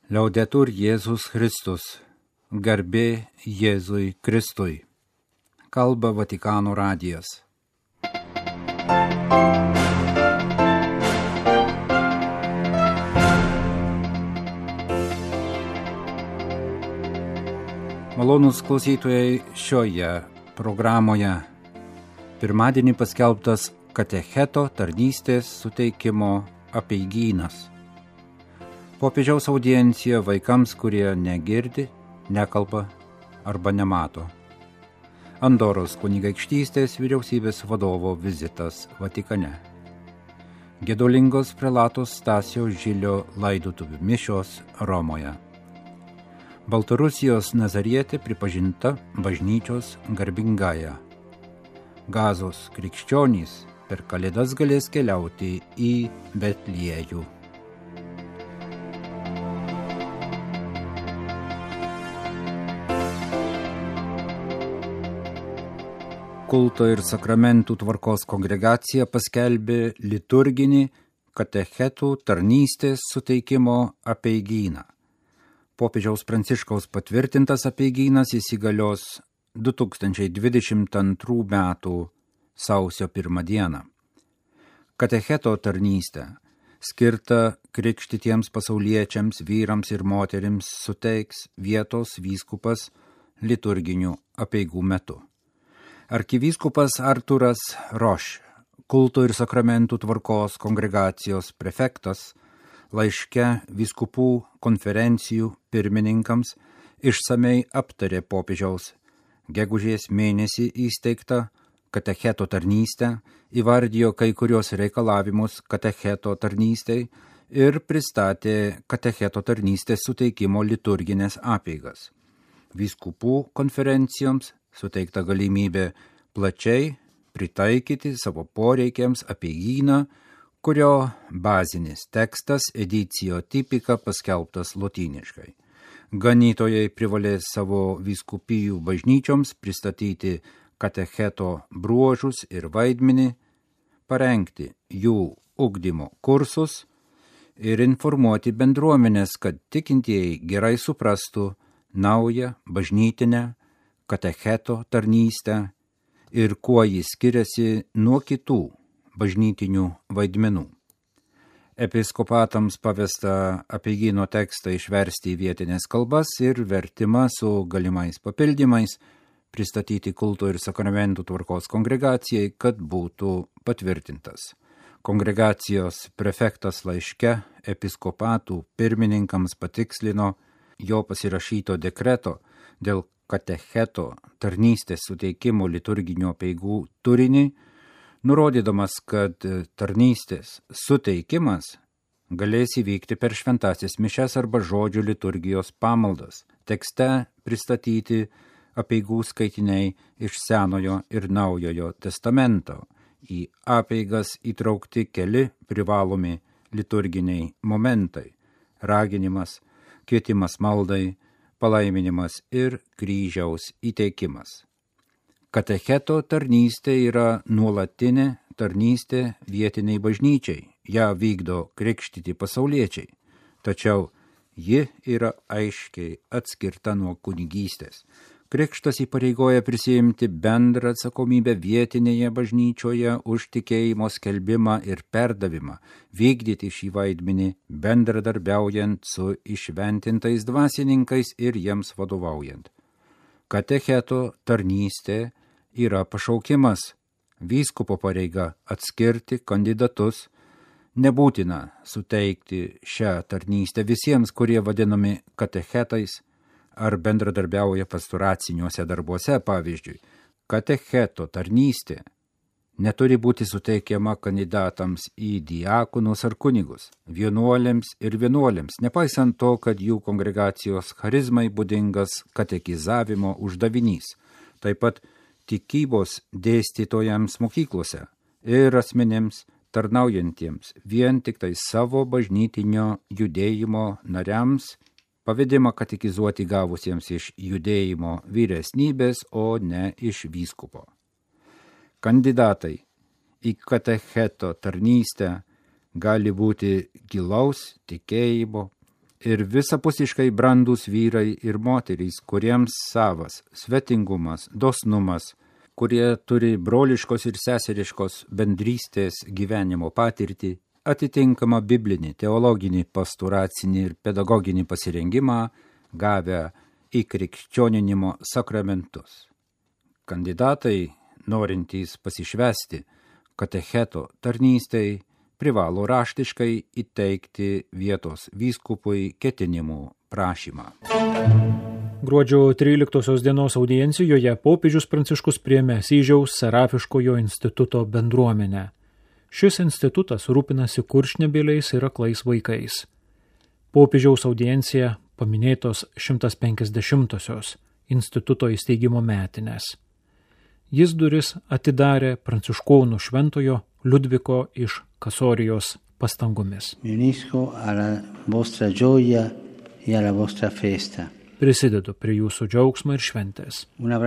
Liaudetur Jėzus Kristus, garbė Jėzui Kristui. Kalba Vatikano radijas. Malonūs klausytojai, šioje programoje pirmadienį paskelbtas katecheto tarnystės suteikimo apeigynas. Popiežiaus audiencija vaikams, kurie negirdi, nekalba arba nemato. Andoros kunigaikštystės vyriausybės vadovo vizitas Vatikane. Gedulingos prelatos Stasio Žilio laidotuvių mišios Romoje. Baltarusijos Nazarietė pripažinta bažnyčios garbingąja. Gazos krikščionys per Kalėdas galės keliauti į Betliejų. Kulto ir sakramentų tvarkos kongregacija paskelbė liturginį katechetų tarnystės suteikimo apeigyną. Popiežiaus Pranciškaus patvirtintas apeigynas įsigalios 2022 metų sausio 1 dieną. Katecheto tarnystė skirta krikštytiems pasauliečiams, vyrams ir moterims suteiks vietos vyskupas liturginių apeigų metu. Arkivyskupas Arturas Roš, kulto ir sakramentų tvarkos kongregacijos prefektas, laiške vyskupų konferencijų pirmininkams išsamei aptarė popiežiaus gegužės mėnesį įsteigtą katecheto tarnystę, įvardijo kai kurios reikalavimus katecheto tarnystei ir pristatė katecheto tarnystės suteikimo liturginės apeigas. Vyskupų konferencijoms suteikta galimybė plačiai pritaikyti savo poreikiams apeigyną, kurio bazinis tekstas edicijo tipika paskelbtas lotyniškai. Ganytojai privalės savo vyskupijų bažnyčioms pristatyti katecheto bruožus ir vaidmenį, parengti jų ugdymo kursus ir informuoti bendruomenės, kad tikintieji gerai suprastų naują bažnytinę katecheto tarnystę ir kuo jis skiriasi nuo kitų bažnytinių vaidmenų. Episkopatams pavesta apeigyno tekstą išversti į vietinės kalbas ir vertimą su galimais papildymais pristatyti kulto ir sakramentų tvarkos kongregacijai, kad būtų patvirtintas. Kongregacijos prefektas laiške episkopatų pirmininkams patikslino jo pasirašyto dekreto dėl katecheto tarnystės suteikimo liturginių apeigų turinį, nurodydamas, kad tarnystės suteikimas galės įvykti per šventąsias mišias arba žodžių liturgijos pamaldas. Tekste pristatyti apeigų skaitiniai iš Senojo ir Naujojo testamento. Į apeigas įtraukti keli privalomi liturginiai momentai – raginimas, kvietimas maldai, palaiminimas ir kryžiaus įteikimas. Katecheto tarnystė yra nuolatinė tarnystė vietiniai bažnyčiai, ją vykdo krikštyti pasauliečiai, tačiau ji yra aiškiai atskirta nuo kunigystės. Krikštas įpareigoja prisiimti bendrą atsakomybę vietinėje bažnyčioje už tikėjimo skelbimą ir perdavimą, vykdyti šį vaidmenį bendradarbiaujant su įšventintais dvasininkais ir jiems vadovaujant. Katecheto tarnystė yra pašaukimas, vyskupo pareiga atskirti kandidatus. Nebūtina suteikti šią tarnystę visiems, kurie vadinami katechetais, ar bendradarbiauja pastoraciniuose darbuose, pavyzdžiui. Katecheto tarnystė neturi būti suteikiama kandidatams į diakonus ar kunigus, vienuolėms ir vienuolėms, nepaisant to, kad jų kongregacijos charizmai būdingas katekizavimo uždavinys, taip pat tikybos dėstytojams mokyklose ir asmenėms tarnaujantiems vien tik tai savo bažnytinio judėjimo nariams, pavedimą katekizuoti gavusiems iš judėjimo vyresnybės, o ne iš vyskupo. Kandidatai į katecheto tarnystę gali būti gilaus tikėjimo, ir visapusiškai brandūs vyrai ir moterys, kuriems savas svetingumas, dosnumas, kurie turi broliškos ir seseriškos bendrystės gyvenimo patirtį, atitinkamą biblinį, teologinį, pastoracinį ir pedagoginį pasirengimą, gavę įkrikščioninimo sakramentus. Kandidatai, norintys pasišvesti katecheto tarnystei, privalo raštiškai įteikti vietos vyskupui ketinimų prašymą. Gruodžio 13 dienos audiencijoje popiežius Pranciškus priėmė Asyžiaus Serafiškojo instituto bendruomenę. Šis institutas rūpinasi kurčnebyliais ir aklais vaikais. Popiežiaus audiencija paminėtos 150-osios instituto įsteigimo metinės. Jis duris atidarė pranciškonų šventojo Liudviko iš Kasorijos pastangomis. Prisidedu prie jūsų džiaugsmo ir šventės.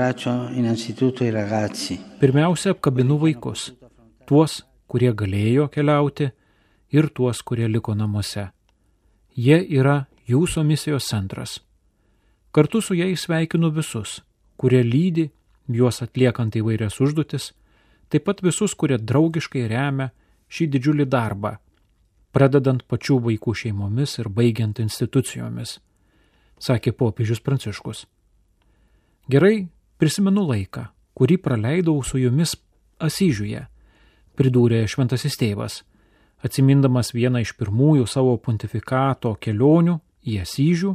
Pirmiausia, apkabinu vaikus, tuos, kurie galėjo keliauti, ir tuos, kurie liko namuose. Jie yra jūsų misijos centras. Kartu su jais sveikinu visus, kurie lydi, juos atliekant įvairias užduotis, taip pat visus, kurie draugiškai remia šį didžiulį darbą, pradedant pačių vaikų šeimomis ir baigiant institucijomis, sakė popiežius Pranciškus. Gerai prisimenu laiką, kurį praleidau su jumis Asyžiuje, pridūrė šventasis tėvas, atsimindamas vieną iš pirmųjų savo pontifikato kelionių į Asyžių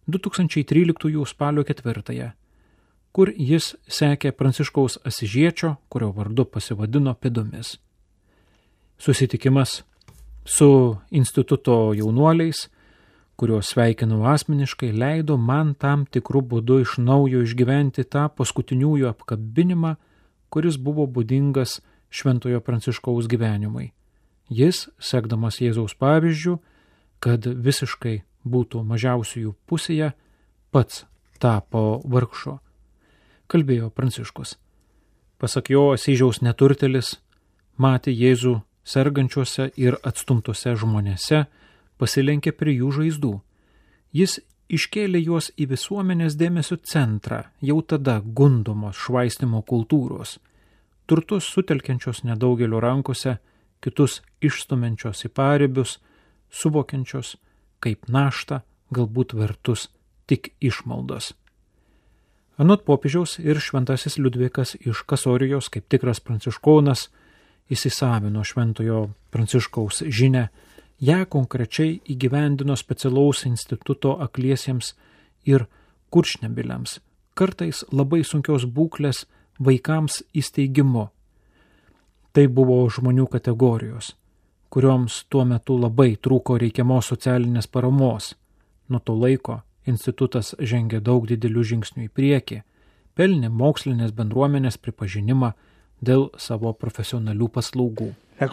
2013 spalio 4, kur jis sekė Pranciškaus Asyžiečio, kurio vardu pasivadino pėdomis. Susitikimas su instituto jaunuoliais, kuriuos sveikinau asmeniškai, leido man tam tikrų būdų iš naujo išgyventi tą paskutiniųjų apkabinimą, kuris buvo būdingas Šventojo Pranciškaus gyvenimui. Jis, sekdamas Jėzaus pavyzdžių, kad visiškai būtų mažiausiųjų pusėje, pats tapo vargšu, kalbėjo Pranciškus. Pasak jo, Asyžiaus neturtelis matė Jėzų sergančiuose ir atstumtuose žmonėse, pasilenkė prie jų žaizdų. Jis iškėlė juos į visuomenės dėmesio centrą, jau tada gundomos švaistimo kultūros, turtus sutelkiančios nedaugelio rankose, kitus išstumiančios į paribius, suvokiančios kaip naštą, galbūt vertus tik išmaldos. Anot popiežiaus ir šventasis Liudvikas iš Kasorijos, kaip tikras pranciškonas, įsisavino Šventojo Pranciškaus žinią, ją konkrečiai įgyvendino specialaus instituto akliesiems ir kurčnebyliams, kartais labai sunkios būklės vaikams įsteigimu. Tai buvo žmonių kategorijos, kurioms tuo metu labai trūko reikiamos socialinės paramos. Nuo to laiko institutas žengė daug didelių žingsnių į priekį, pelnė mokslinės bendruomenės pripažinimą dėl savo profesionalių paslaugų.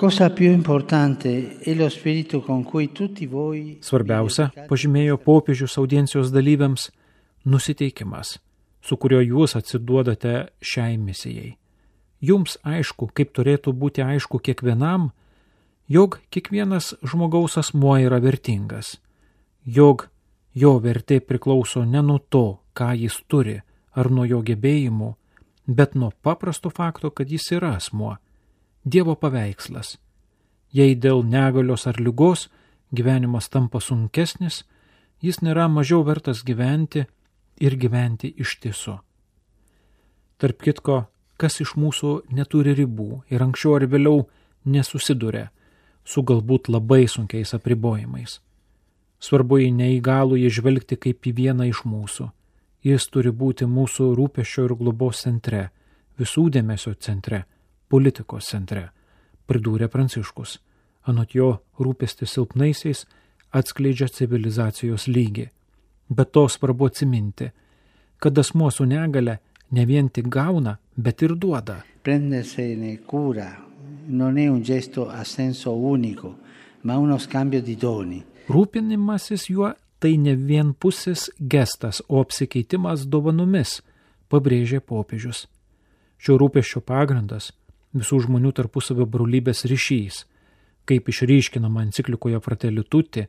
Svarbiausia, pažymėjo popiežius audiencijos dalyviams, nusiteikimas, su kuriuo jūs atsiduodate šiai misijai. Jums aišku, kaip turėtų būti aišku kiekvienam, jog kiekvienas žmogaus asmuo yra vertingas, jog jo vertė priklauso ne nuo to, ką jis turi, ar nuo jo gebėjimų, bet nuo paprasto fakto, kad jis yra asmuo, Dievo paveikslas. Jei dėl negalios ar ligos gyvenimas tampa sunkesnis, jis nėra mažiau vertas gyventi ir gyventi iš tiesų. Tarp kitko, kas iš mūsų neturi ribų ir anksčiau ar vėliau nesusiduria su galbūt labai sunkiais apribojimais. Svarbu į neįgalų žvelgti kaip į vieną iš mūsų. Jis turi būti mūsų rūpesčio ir globos centre, visų dėmesio centre, politikos centre, pridūrė Pranciškus. Anot jo, rūpestis silpnaisiais atskleidžia civilizacijos lygį. Bet to svarbu atsiminti, kad asmuo su negale ne vien tik gauna, bet ir duoda. Prendersene cura non è un gesto a senso unico, ma uno scambio di doni. Rūpinimasis juo tai ne vienpusis gestas, o apsikeitimas dovanomis, pabrėžė popiežius. Šio rūpesčio pagrindas visų žmonių tarpusavio brolybės ryšys, kaip išryškinama enciklikoje Fratelli Tutti,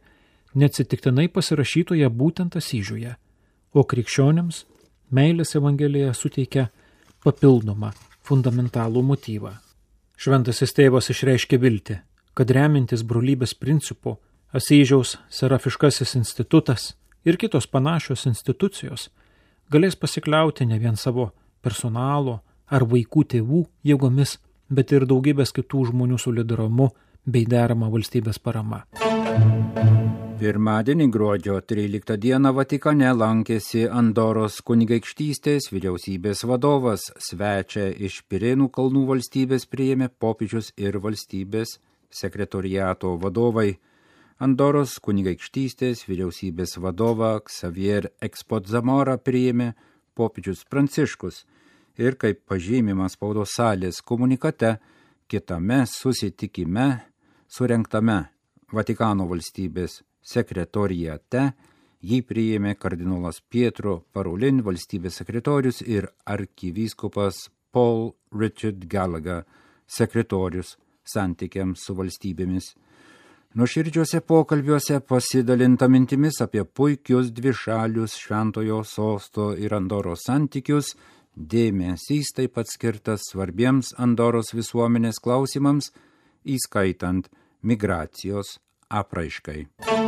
neatsitiktinai pasirašytoje būtent Asyžiuje, o krikščionims meilės evangelija suteikia papildomą, fundamentalų motyvą. Šventasis tėvas išreiškė viltį, kad remintis brolybės principu Asyžiaus serafiškasis institutas ir kitos panašios institucijos galės pasikliauti ne vien savo personalo ar vaikų tėvų jėgomis, bet ir daugybės kitų žmonių solidarumu bei derama valstybės parama. Pirmadienį gruodžio 13 dieną Vatikane lankėsi Andoros kunigaikštystės vyriausybės vadovas. Svečią iš Pirėnų kalnų valstybės priėmė popiežius ir valstybės sekretoriato vadovai. Andoros kunigaikštystės vyriausybės vadovą Xavier Expot-Zamora priėmė popiežius Pranciškus ir, kaip pažymima spaudos salės komunikate, kitame susitikime surengtame Vatikano valstybės sekretoriate jį priėmė kardinolas Pietro Parolin, valstybės sekretorius, ir arkivyskupas Paul Richard Gallagher, sekretorius santykiams su valstybėmis. Nuoširdžiuose pokalbiuose pasidalinta mintimis apie puikius dvišalius Šventojo sosto ir Andoros santykius, dėmesys taip pat skirtas svarbiems Andoros visuomenės klausimams, įskaitant migracijos apraiškai.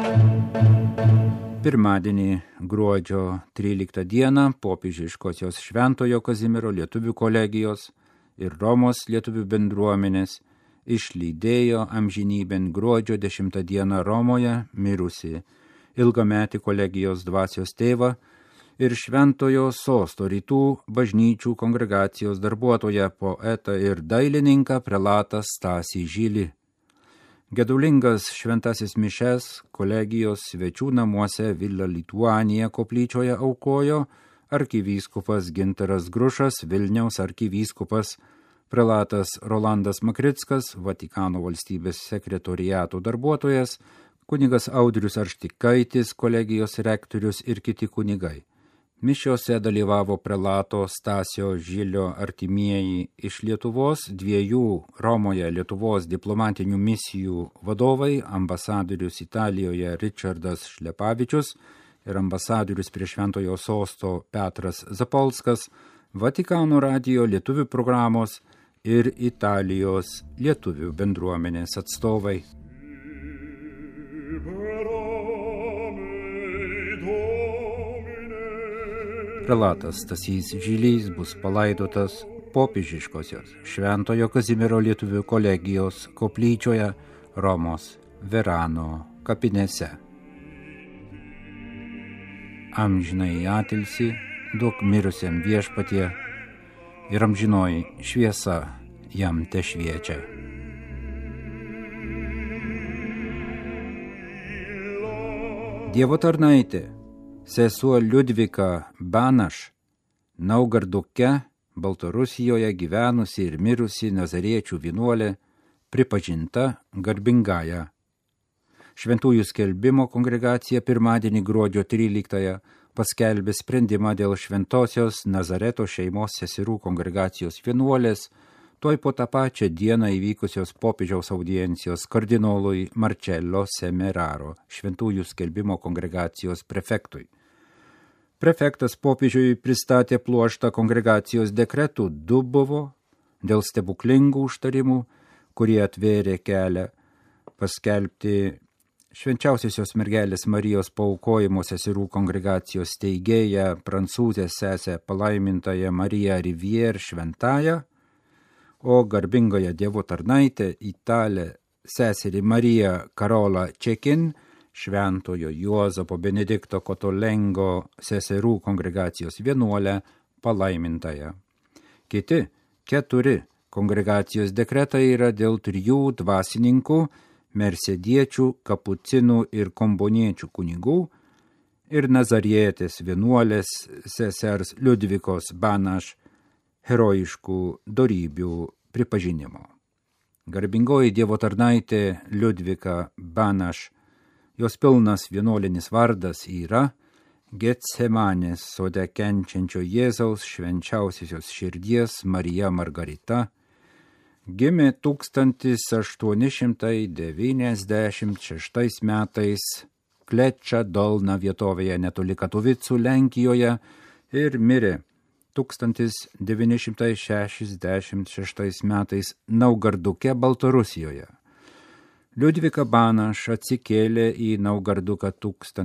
Pirmadienį gruodžio 13 dieną popiežiškosios Šventojo Kazimiero lietuvių kolegijos ir Romos lietuvių bendruomenės išlydėjo amžinybėn gruodžio 10 dieną Romoje mirusi ilgametį kolegijos dvasios tėvą ir Šventojo sosto rytų bažnyčių kongregacijos darbuotoją, poetą ir dailininką prelatą Stasį Žilį. Gedulingas šventasis mišes kolegijos svečių namuose Villa Lituanija koplyčioje aukojo arkivyskupas Gintaras Grušas, Vilniaus arkivyskupas, prelatas Rolandas Makrickas, Vatikano valstybės sekretoriato darbuotojas, kunigas Audrius Arštikaitis, kolegijos rektorius ir kiti kunigai. Mišiose dalyvavo prelato Stasio Žilio artimieji iš Lietuvos, 2 Romoje Lietuvos diplomatinių misijų vadovai, ambasadorius Italijoje Richardas Šlepavičius ir ambasadorius prie Šventojo sosto Petras Zapolskas, Vatikano radijo lietuvių programos ir Italijos lietuvių bendruomenės atstovai. Prelatas Stasys Žilys bus palaidotas popiežiškosios Šventojo Kazimiero lietuvių kolegijos koplyčioje Romos Verano kapinėse. Amžinai atilsį duok mirusiam Viešpatie ir amžinoji šviesa jam tešviečia. Dievo tarnaitė sesuo Liudvika Banaš, Naugarduke, Baltarusijoje gyvenusi ir mirusi nazariečių vienuolė, pripažinta garbingąja. Šventųjų skelbimo kongregacija pirmadienį gruodžio 13 paskelbė sprendimą dėl Šventosios Nazareto šeimos seserų kongregacijos vienuolės, tuoj po tą pačią dieną įvykusios popiežiaus audiencijos kardinolui Marcello Semeraro, Šventųjų skelbimo kongregacijos prefektui. Prefektas popiežiui pristatė pluoštą kongregacijos dekretų, 2 buvo dėl stebuklingų užtarimų, kurie atvėrė kelią paskelbti Švenčiausiosios mergelės Marijos paaukojimo seserų kongregacijos steigėją prancūzę sesę palaimintąją Mariją Rivière šventąją, o garbingąją Dievo tarnaitę italę seserį Mariją Karolą Čekin, Šventojo Juozapo Benedikto Kotolengo seserų kongregacijos vienuolę palaimintąją. Kiti 4 kongregacijos dekretai yra dėl 3 dvasininkų, mersediečių, kapucinų ir komboniečių kunigų ir nazarietės vienuolės sesers Liudvikos Banaš herojiškų dorybių pripažinimo. Garbingoji Dievo tarnaitė Liudvika Banaš, jos pilnas vienuolinis vardas yra Getsemanės sode kenčiančio Jėzaus švenčiausiosios širdies Marija Margarita, gimė 1896 metais Kleča Dolna vietovėje netoli Katovicų Lenkijoje ir mirė 1966 metais Naugarduke, Baltarusijoje. Liudvika Banaš atsikėlė į Naugarduką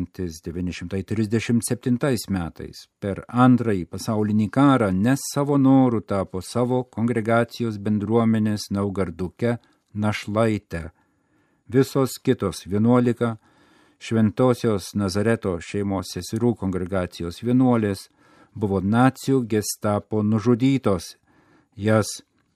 1937 metais. Per Antrąjį pasaulinį karą ne savo norų tapo savo kongregacijos bendruomenės Naugarduke našlaitę. Visos kitos 11 Šventosios Nazareto šeimos seserų kongregacijos vienuolės buvo nacių gestapo nužudytos. Jas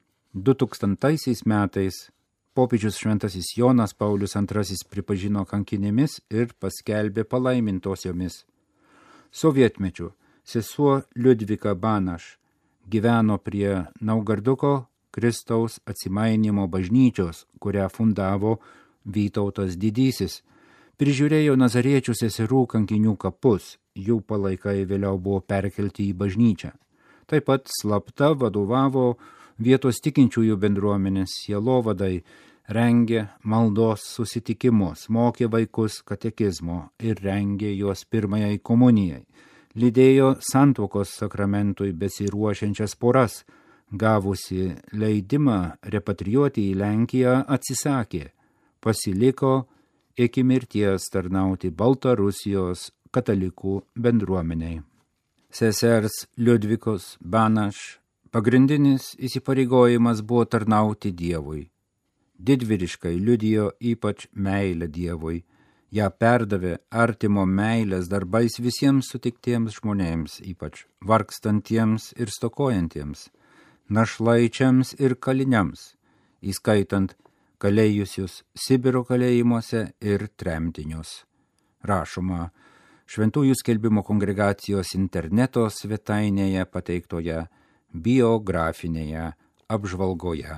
2000 metais popiežius Šventasis Jonas Paulius II pripažino kankinėmis ir paskelbė palaimintosiomis. Sovietmečiu sesuo Liudvika Banaš gyveno prie Naugarduko Kristaus atsimainimo bažnyčios, kurią fundavo Vytautas Didysis. Prižiūrėjo nazariečių seserų kankinių kapus, jų palaikai vėliau buvo perkelti į bažnyčią. Taip pat slapta vadovavo vietos tikinčiųjų bendruomenės sielovadai, rengė maldos susitikimus, mokė vaikus katekizmo ir rengė juos pirmajai komunijai. Lydėjo santuokos sakramentui besiruošiančias poras, gavusi leidimą repatrijuoti į Lenkiją atsisakė, pasiliko iki mirties tarnauti Baltarusijos katalikų bendruomeniai. Sesers Liudvikos Banaš pagrindinis įsipareigojimas buvo tarnauti Dievui. Didvyriškai liudijo ypač meilę Dievui. Ją perdavė artimo meilės darbais visiems sutiktiems žmonėms, ypač vargstantiems ir stokojantiems, našlaičiams ir kaliniams, įskaitant kalėjusius Sibiro kalėjimuose ir tremtinius. Rašoma Šventųjų skelbimo kongregacijos interneto svetainėje pateiktoje biografinėje apžvalgoje.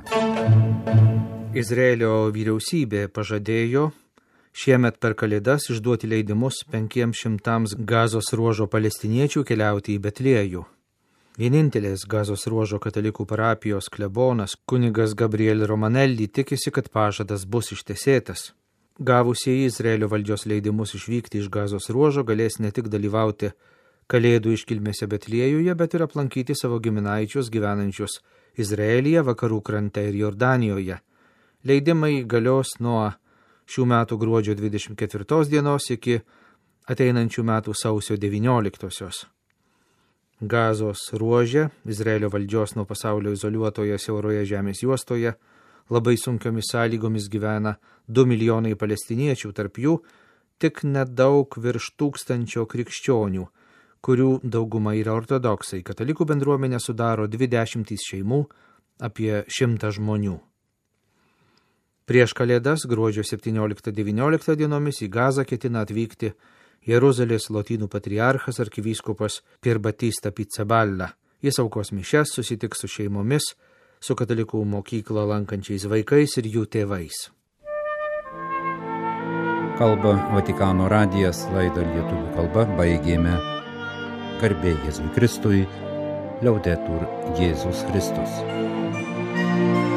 Izraelio vyriausybė pažadėjo šiemet per Kalėdas išduoti leidimus 500 Gazos ruožo palestiniečių keliauti į Betliejų. Vienintelės Gazos ruožo katalikų parapijos klebonas kunigas Gabriel Romanelli tikisi, kad pažadas bus ištesėtas. Gavusieji Izraelio valdžios leidimus išvykti iš Gazos ruožo galės ne tik dalyvauti Kalėdų iškilmėse Betliejuje, bet ir aplankyti savo giminaičius gyvenančius Izraelyje, vakarų krante ir Jordanijoje. Leidimai galios nuo šių metų gruodžio 24 dienos iki ateinančių metų sausio 19. Gazos ruože, Izraelio valdžios nuo pasaulio izoliuotoje siauroje žemės juostoje, labai sunkiomis sąlygomis gyvena 2 milijonai palestiniečių, tarp jų tik nedaug virš 1000 krikščionių, kurių dauguma yra ortodoksai. Katalikų bendruomenė sudaro 20 šeimų, apie 100 žmonių. Prieš Kalėdas gruodžio 17-19 dienomis į Gazą ketina atvykti Jeruzalės lotynų patriarchas arkivyskupas Pier Battista Pizzaballa. Jis aukos mišias, susitiks su šeimomis, su katalikų mokyklą lankančiais vaikais ir jų tėvais. Kalba Vatikano radijas, laidą lietuvių kalba baigėme. Garbė Jėzui Kristui, Liaudetur Jėzus Kristus.